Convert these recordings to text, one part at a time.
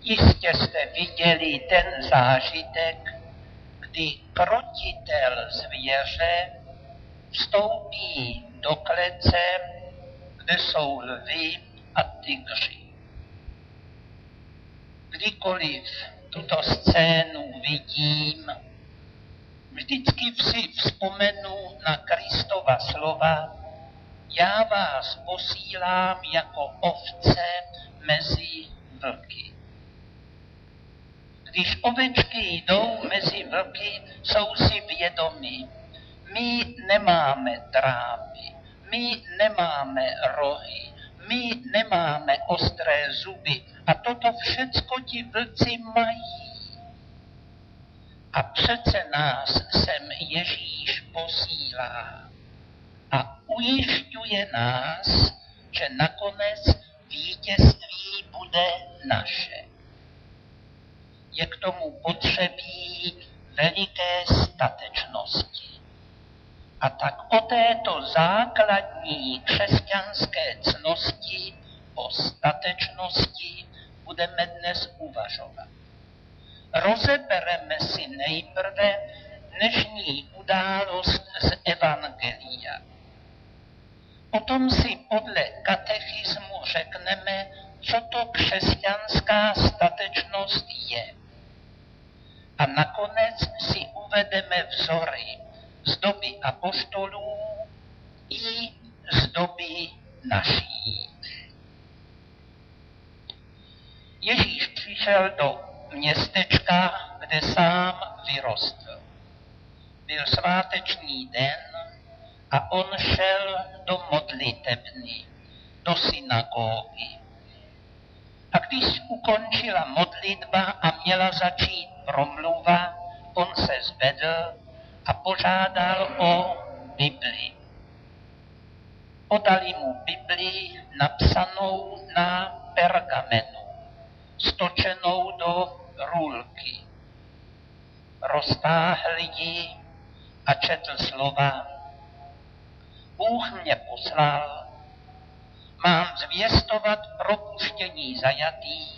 Jistě jste viděli ten zážitek, kdy krutitel zvěře vstoupí do klece, kde jsou lvi a tygři. Kdykoliv tuto scénu vidím, vždycky si vzpomenu na Kristova slova: já vás posílám jako ovce mezi vlky. Když ovečky jdou mezi vlky, jsou si vědomi: my nemáme drápy, my nemáme rohy, my nemáme ostré zuby a toto všecko ti vlci mají. A přece nás sem Ježíš posílá a ujišťuje nás, že nakonec vítězství bude naše. Je k tomu potřebí veliké statečnosti. A tak o této základní křesťanské ctnosti, o statečnosti, budeme dnes uvažovat. Rozebereme si nejprve dnešní událost z Evangelia. Potom si podle katechismu řekneme, co to křesťanská statečnost je. A nakonec si uvedeme vzory z doby apoštolů i z doby naší. Ježíš přišel do městečka, kde sám vyrostl. Byl sváteční den a on šel do modlitebny, do synagógy. A když ukončila modlitba a měla začít promluva, on se zvedl a požádal o Bibli. Podali mu Bibli napsanou na pergamenu, stočenou do růlky. Roztáhl ji a četl slova: Bůh mě poslal, mám zvěstovat propuštění zajatých,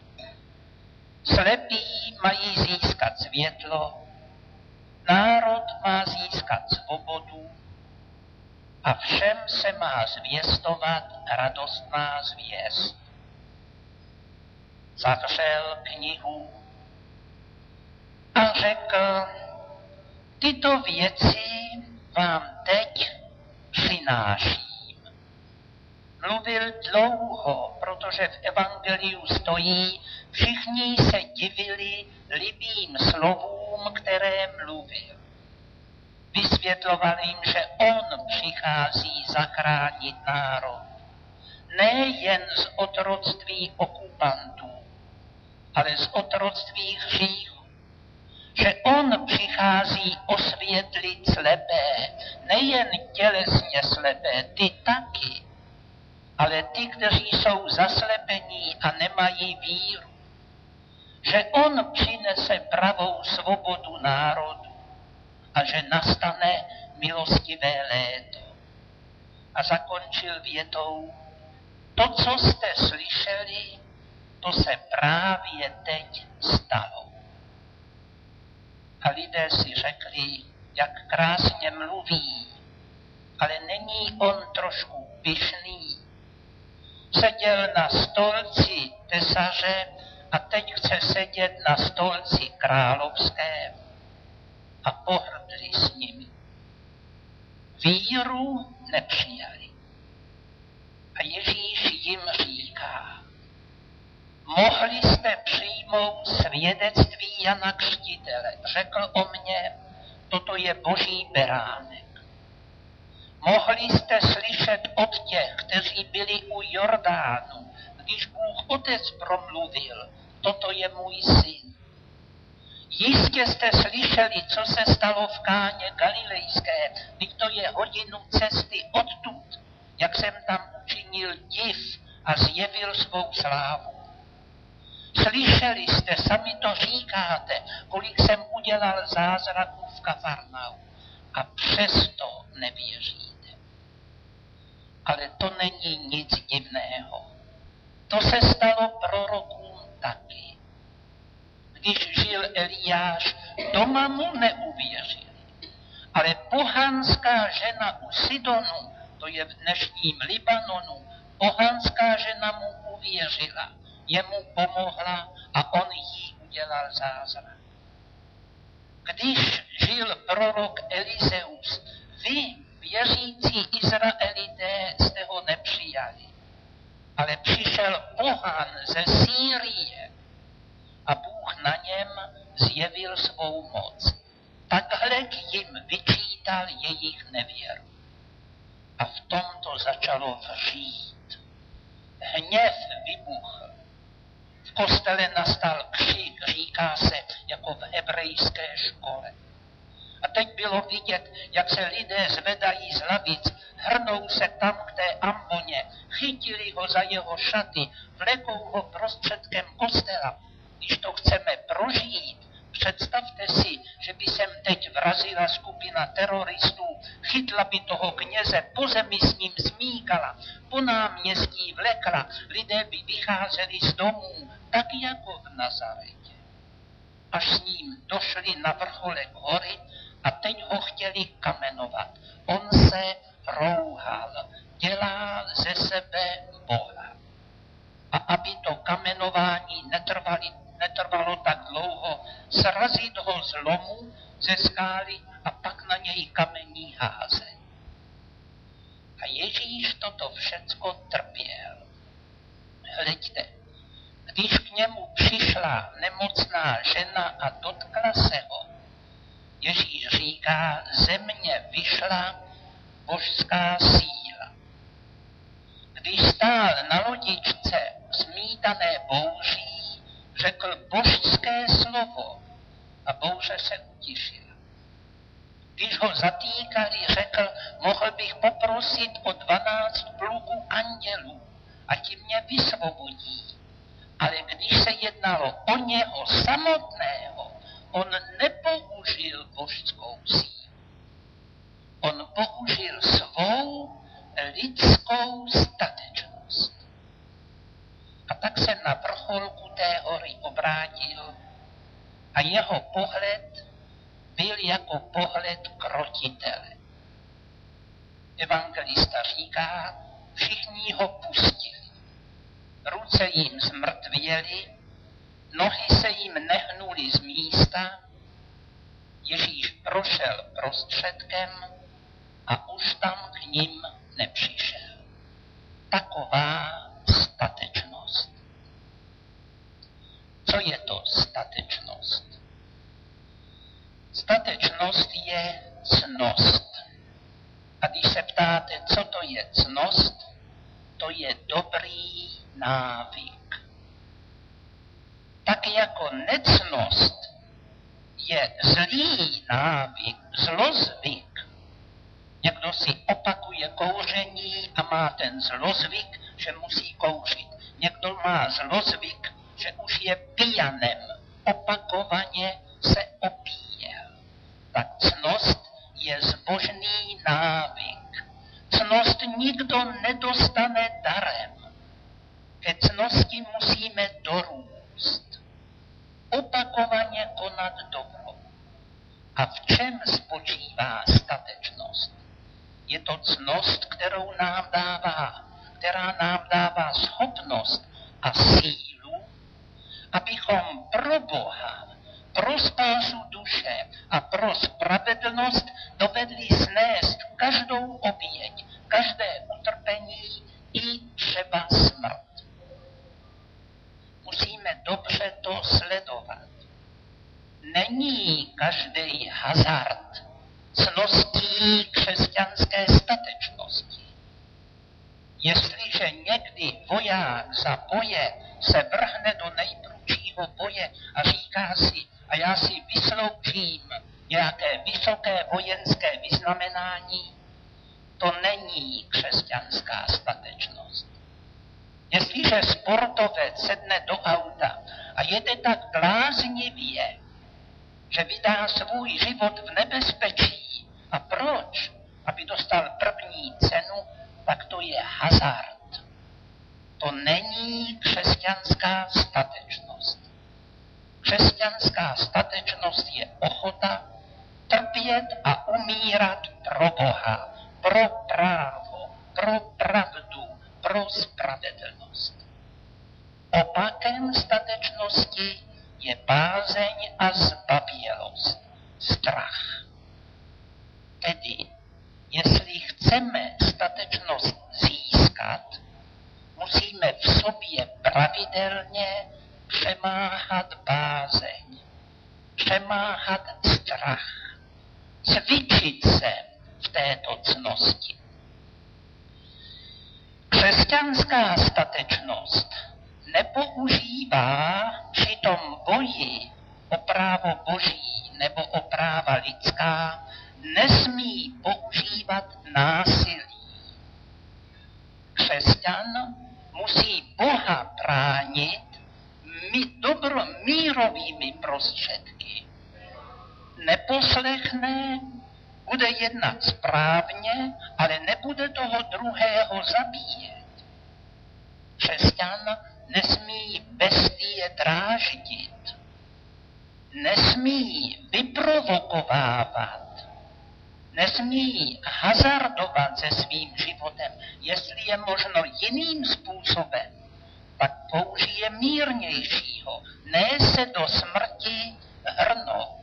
slepí mají získat světlo, národ má získat svobodu a všem se má zvěstovat radostná zvěst. Zavřel knihu a řekl: tyto věci vám teď přináším. Mluvil dlouho, protože v evangeliu stojí: všichni se divili libým slovům, které mluvil. Vysvětloval jim, že on přichází zachránit národ. Ne jen z otroctví okupantů, ale z otroctví hříchu. Že on přichází osvětlit slepé, nejen tělesně slepé, ty taky, ale ty, kteří jsou zaslepení a nemají víru. Že on přinese pravou svobodu národu a že nastane milostivé léto. A zakončil větou: to, co jste slyšeli, to se právě teď stalo. A lidé si řekli, jak krásně mluví, ale není on trošku pyšný? Seděl na stolci tesaře a teď chce sedět na stolci královském. A pohrdli s nimi. Víru nepřijali. A Ježíš jim říká: mohli jste přijmout svědectví Jana Křtitele. Řekl o mně: toto je Boží beránek. Mohli jste slyšet od těch, kteří byli u Jordánu, když Bůh Otec promluvil: toto je můj syn. Jistě jste slyšeli, co se stalo v Káně Galilejské, když to je hodinu cesty odtud, jak jsem tam učinil div a zjevil svou slávu. Slyšeli jste, sami to říkáte, kolik jsem udělal zázraků v Kafarnau, a přesto nevěříte. Ale to není nic divného. To se stalo prorokům taky. Když žil Eliáš, doma mu neuvěřili. Ale pohanská žena u Sidonu, to je v dnešním Libanonu, pohanská žena mu uvěřila, jemu pomohla a on jí udělal zázrak. Když žil prorok Elizeus, vy, věřící Izraelité, jste ho nepřijali, ale přišel pohan ze Sýrie a Bůh na něm zjevil svou moc. Takhle jim vyčítal jejich nevěru. A v tom to začalo vřít. Hněv vybuchl. V kostele nastal křik, říká se, jako v hebrejské škole. A teď bylo vidět, jak se lidé zvedají z lavic, hrnou se tam k té amboně, chytili ho za jeho šaty, vlekou ho prostředkem kostela. Když to chceme prožít, představte si, že by sem teď vrazila skupina teroristů, chytla by toho kněze, po zemi s ním zmíkala, po náměstí vlekla, lidé by vycházeli z domů, tak jako v Nazaretě. Až s ním došli na vrcholek hory a teď ho chtěli kamenovat. On se rouhal, dělá ze sebe Boha. A aby to kamenování netrvalo tak dlouho, srazit ho z lomu, ze skály a pak na něj kamení házet. A Ježíš toto všecko trpěl. Hleďte, když k němu přišla nemocná žena a dotkla se ho, Ježíš říká, ze mě vyšla božská síla. Když stál na lodičce smítané bouří, řekl božské slovo a bouře se utišila. Když ho zatýkali, řekl, mohl bych poprosit o 12 pluků andělů a ti mě vysvobodí. Ale když se jednalo o něho samotného, on nepoužil božskou sílu. On použil svou lidskou statečnost. A tak se na vrcholku té hory obrátil a jeho pohled byl jako pohled krotitele. Evangelista říká, všichni ho pustili. Ruce jim zmrtvěly, nohy se jim nehnuly z místa, Ježíš prošel prostředkem a už tam k ním nepřišel. Taková statečnost. Co je to statečnost? Statečnost je ctnost. A když se ptáte, co to je ctnost, to je dobrý návyk. Tak jako nectnost je zlý návyk, zlozvyk. Někdo si opakuje kouření a má ten zlozvyk, že musí kouřit. Někdo má zlozvyk, že už je pijanem, opakovaně se opíjel. Tak ctnost je zbožný návyk. Ctnost nikdo nedostane darem. Ke ctnosti musíme dorůst. Opakovaně konat dobro. A v čem spočívá statečnost? Je to ctnost, která nám dává schopnost a sílu, abychom pro Boha, pro spásu duše a pro spravedlnost dovedli snést každou oběť, každé utrpení i třeba smrt. Musíme dobře to sledovat. Není každý hazard ctností křesťanské statečnosti. Jestliže někdy voják za boje se vrhne do nejprudšího boje a říká si, a já si vysloužím nějaké vysoké vojenské vyznamenání, to není křesťanská statečnost. Jestliže sportovec sedne do auta a jede tak bláznivě, že vydá svůj život v nebezpečí, a proč? Aby dostal první cenu, tak to je hazard. To není křesťanská statečnost. Křesťanská statečnost je ochota trpět a umírat pro Boha, pro právo, pro pravdu, pro spravedlnost. Opakem statečnosti je bázeň a zbabělost, strach. Tedy, jestli chceme statečnost získat, musíme v sobě pravidelně přemáhat bázeň, přemáhat strach, cvičit se v této ctnosti. Křesťanská statečnost nepoužívá při tom boji o právo Boží nebo o práva lidská, nesmí používat násilí. Křesťan musí Boha bránit mírovými prostředky. Neposlechne, bude jednat správně, ale nebude toho druhého zabíjet. Křesťan nesmí bestie dráždit, nesmí vyprovokovávat, nesmí hazardovat se svým životem. Jestli je možno jiným způsobem, tak použije mírnějšího, ne se do smrti hrnout.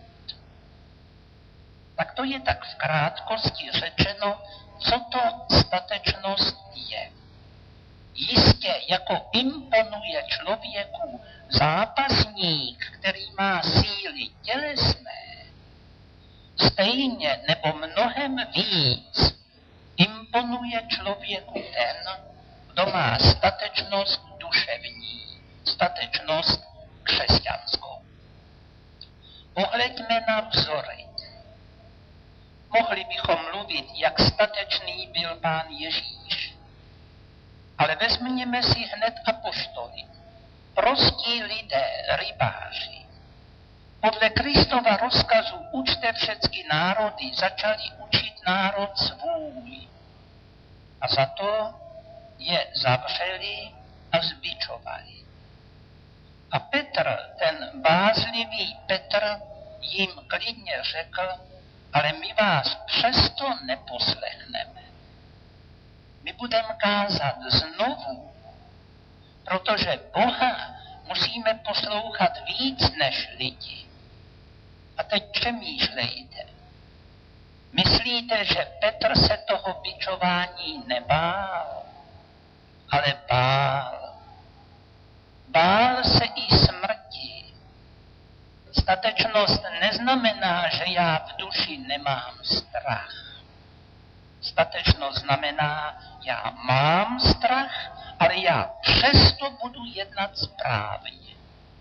Tak to je tak v krátkosti řečeno, co to statečnost je. Jistě jako imponuje člověku zápasník, který má síly tělesné, stejně nebo mnohem víc imponuje člověku ten, kdo má statečnost duševní, statečnost křesťanskou. Pohleďme na vzory. Mohli bychom mluvit, jak statečný byl Pán Ježíš. Ale vezměme si hned apoštoly. Prostí lidé, rybáři. Podle Kristova rozkazu učte všechny národy, začali učit národ svůj. A za to je zavřeli a zbičovali. A Petr, ten bázlivý Petr, jim klidně řekl, ale my vás přesto neposlechneme. My budeme kázat znovu, protože Boha musíme poslouchat víc než lidi. A teď přemýšlejte. Myslíte, že Petr se toho bičování nebál, ale bál. Bál se i smrti. Statečnost neznamená, že já v duši nemám strach. Statečnost znamená, já mám strach, ale já přesto budu jednat správně.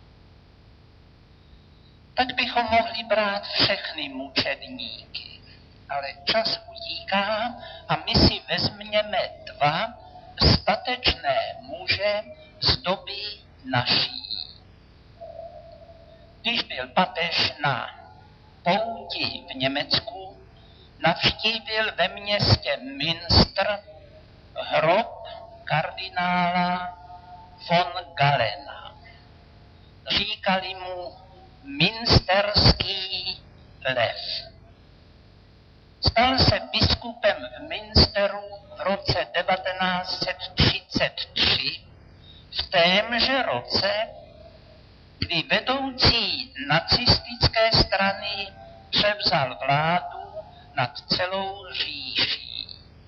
Tak bychom mohli brát všechny mučedníky, ale čas utíká a my si vezměme dva statečné muže z doby naší. Když byl papež na pouti v Německu, navštívil ve městě Münster hrob kardinála von Galena. Říkali mu Münsterský lev. Stal se biskupem v Münsteru v roce 1933, v témže roce, kdy vedoucí nacistické strany převzal vládu nad celou říší.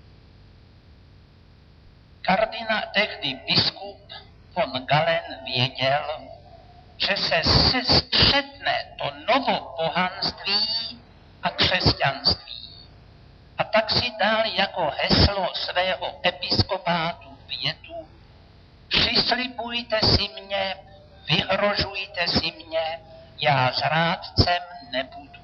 Tehdy biskup von Galen věděl, že se střetne to novopohanství a křesťanství. A tak si dal jako heslo svého episkopátu větu: přislibujte si mě, vyhrožujte si mě, já zrádcem nebudu.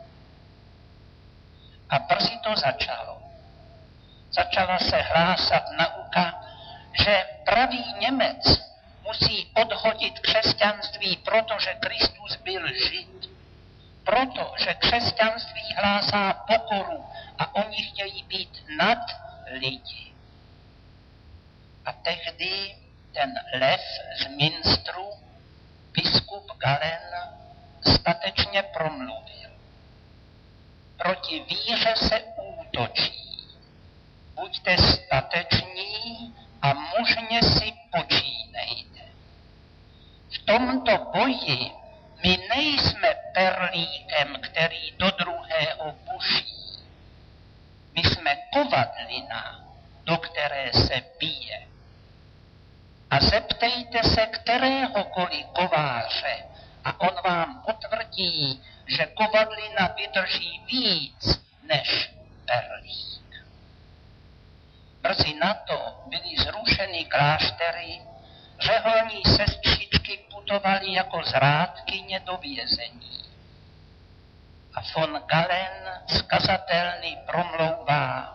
A brzy to začalo. Začala se hlásat nauka, že pravý Němec musí odhodit křesťanství, protože Kristus byl Žid. Protože křesťanství hlásá pokoru a oni chtějí být nad lidi. A tehdy ten lev z Münsteru, biskup Galen, statečně promluvil. Proti víře se útočí. Buďte stateční a mužně si počínejte. V tomto boji my nejsme perlíkem, který do druhého buší. My jsme kovadlina, do které se bije. A zeptejte se kteréhokoliv kováře a on vám potvrdí, že kovadlina vydrží víc než perlík. Brzy na to byly zrušeny kláštery, řeholní sestřičky putovaly jako zrádkyně do vězení. A von Galen skazatelný promlouvá: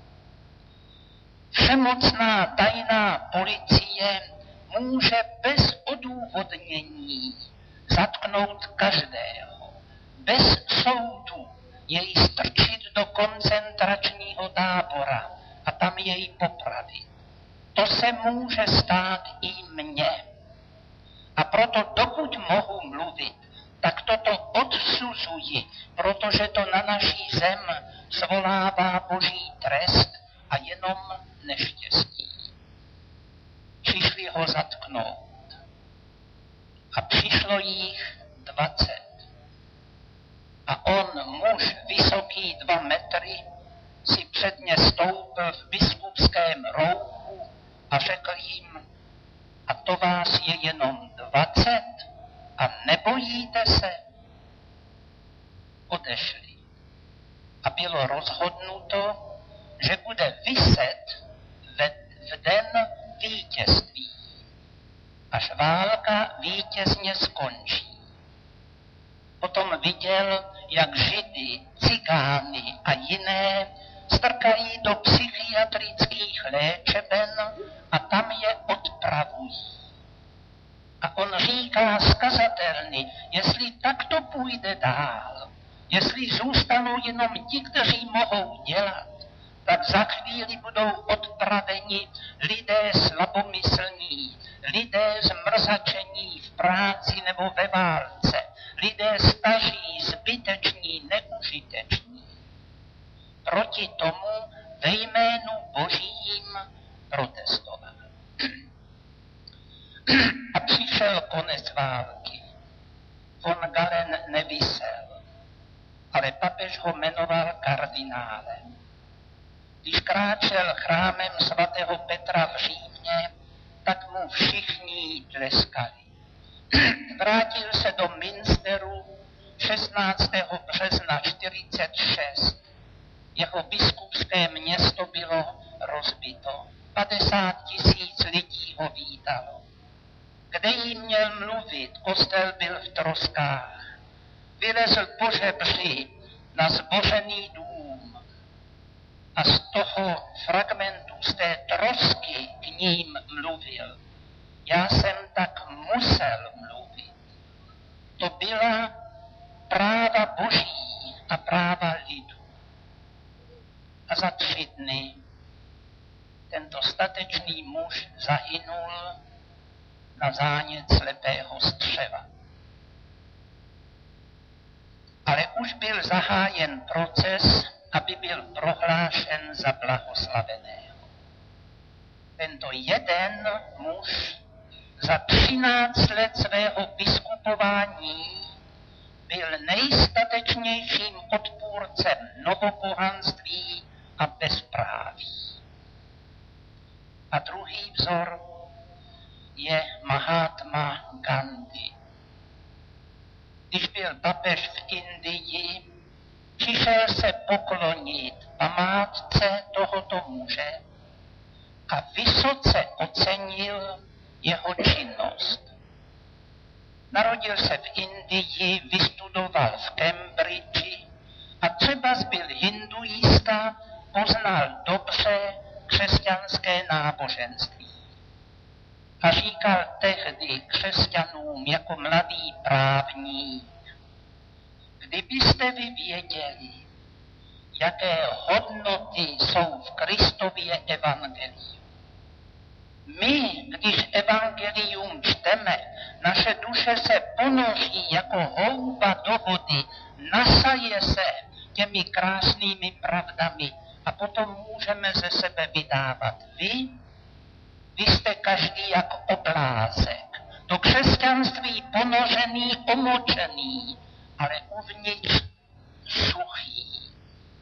Všemocná tajná policie může bez odůvodnění zatknout každého, bez soudu jej strčit do koncentračního tábora a tam jej popravit. To se může stát i mně. A proto dokud mohu mluvit, tak toto odsuzuji, protože to na naší zem svolává boží trest a jenom neštěstí. Přišli ho zatknout. A přišlo jich 20. A on, muž vysoký 2 metry, si předně stoupil v biskupském rouchu a řekl jim: a to vás je jenom 20 a nebojíte se? Odešli. A bylo rozhodnuto, že bude viset v den vítězství, až válka vítězně skončí. Potom viděl, jak Židy, cigány a jiné strkají do psychiatrických léčeben a tam je odpravují. A on říká skazatelný, jestli takto půjde dál, jestli zůstanou jenom ti, kteří mohou dělat, tak za chvíli budou odpraveni lidé slabomyslní, lidé zmrzačení v práci nebo ve válce, lidé staří, zbyteční, neužiteční. Proti tomu ve jménu Božím protestoval. A přišel konec války. Von Galen nevisel, ale papež ho jmenoval kardinálem. Když kráčel chrámem svatého Petra v Římě, tak mu všichni tleskali. Vrátil se do Münsteru 16. března 1946. Jeho biskupské město bylo rozbito. 50 000 lidí ho vítalo. Kde jí měl mluvit, kostel byl v troskách. Vylezl po žebři na zbořený dům a z toho fragmentu, z té trosky k ním mluvil. Já jsem tak musel mluvit. To byla práva Boží a práva lidu. A za 3 dny tento statečný muž zahynul na zánět slepého střeva. Ale už byl zahájen proces, aby byl prohlášen za blahoslaveného. Tento jeden muž za 13 let svého biskupování byl nejstatečnějším odpůrcem novopohanství a bezpráví. A druhý vzor je Mahatma Gandhi. Když byl papež v Indii, přišel se poklonit památce tohoto muže a vysoce ocenil jeho činnost. Narodil se v Indii, vystudoval v Cambridge a třeba byl hinduista, poznal dobře křesťanské náboženství. A říkal tehdy křesťanům jako mladý právník: kdybyste vy věděli, jaké hodnoty jsou v Kristově evangeliu. My, když evangelium čteme, naše duše se ponoří jako houba do vody, nasaje se těmi krásnými pravdami a potom můžeme ze sebe vydávat. Vy jste každý jak oblázek. Do křesťanství ponořený, omočený, ale uvnitř suchý.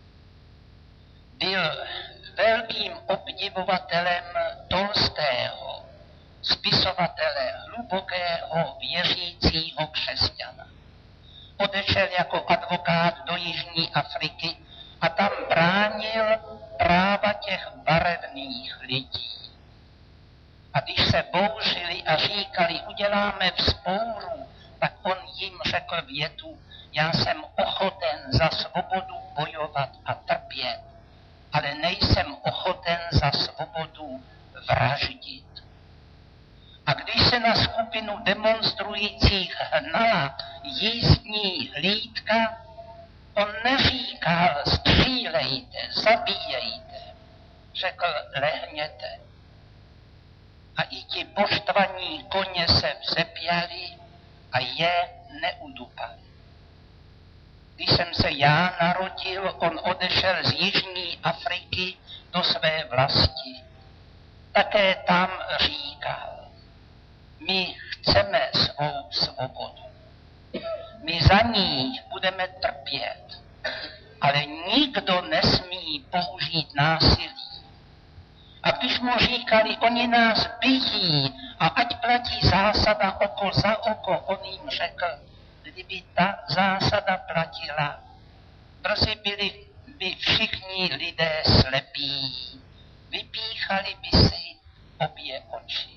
Byl velkým obdivovatelem Tolstého, spisovatele, hlubokého věřícího křesťana. Odešel jako advokát do Jižní Afriky a tam bránil práva těch barevných lidí. A když se bouřili a říkali, uděláme vzpouru, tak on jim řekl větu, já jsem ochoten za svobodu bojovat a trpět, ale nejsem ochoten za svobodu vraždit. A když se na skupinu demonstrujících hnala jízdní hlídka, on neříkal, střílejte, zabíjejte, řekl, lehněte. A i ti poštvaní koně se vzepěli a je neudupali. Když jsem se já narodil, on odešel z Jižní Afriky do své vlasti. Také tam říkal, my chceme svou svobodu. My za ní budeme trpět, ale nikdo nesmí použít násilí. A když mu říkali, oni nás bijí a ať platí zásada oko za oko, on jim řekl, kdyby ta zásada platila, brzy byli by všichni lidé slepí, vypíchali by si obě oči.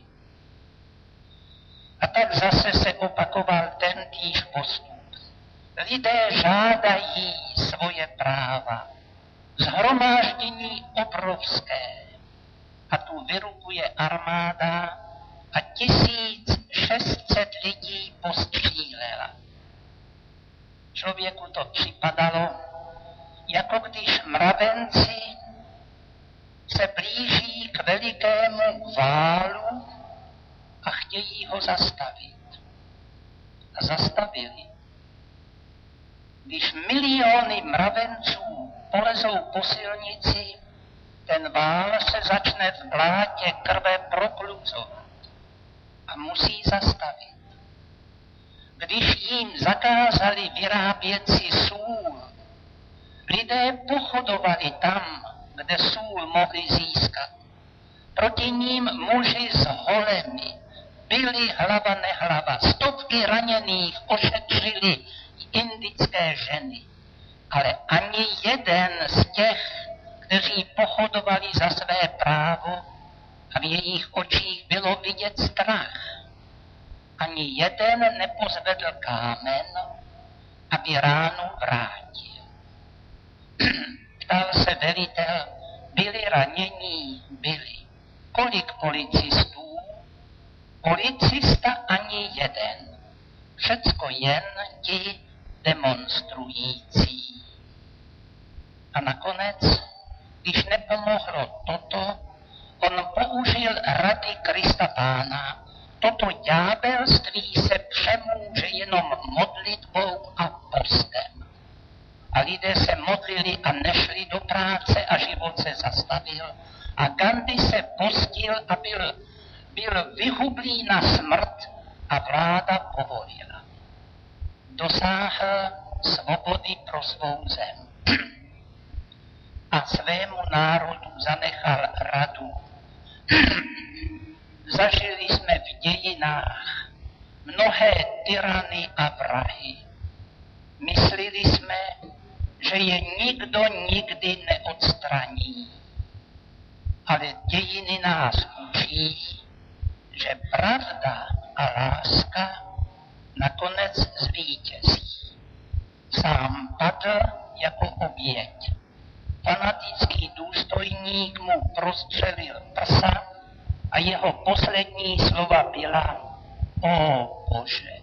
A tak zase se opakoval tentýž postup. Lidé žádají svoje práva, shromáždění obrovské, a tu vyrukuje armáda a 1600 lidí postřílela. Člověku to připadalo, jako když mravenci se blíží k velikému válu a chtějí ho zastavit. A zastavili. Když miliony mravenců polezou po silnici, ten vál se začne v blátě krve prokluzovat a musí zastavit. Když jim zakázali vyrábět si sůl, lidé pochodovali tam, kde sůl mohli získat. Proti ním muži s holemi byli hlava nehlava. Stovky raněných ošetřili indické ženy. Ale ani jeden z těch, kteří pochodovali za své právo a v jejich očích bylo vidět strach, ani jeden nepozvedl kámen, aby ránu vrátil. Ptal se velitel, byli ranění, byli. Kolik policistů? Policista ani jeden. Všecko jen ti demonstrující. A nakonec, když nepomohlo toto, on použil rady Krista Pána. Toto ďábelství se přemůže jenom modlitbou a postem. A lidé se modlili a nešli do práce a život se zastavil. A Gandhi se postil a byl vyhublý na smrt a vláda povolila. Dosáhl svobody pro svou zem. A svému národu zanechal radu. Zažili jsme v dějinách mnohé tyrany a vrahy. Myslili jsme, že je nikdo nikdy neodstraní. Ale dějiny nás učí, že pravda a láska nakonec zvítězí. Sám padl jako oběť. Fanatický důstojník mu prostřelil prsa a jeho poslední slova byla: O Bože.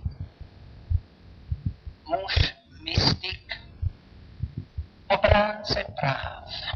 Muž, mystik, obránce práv,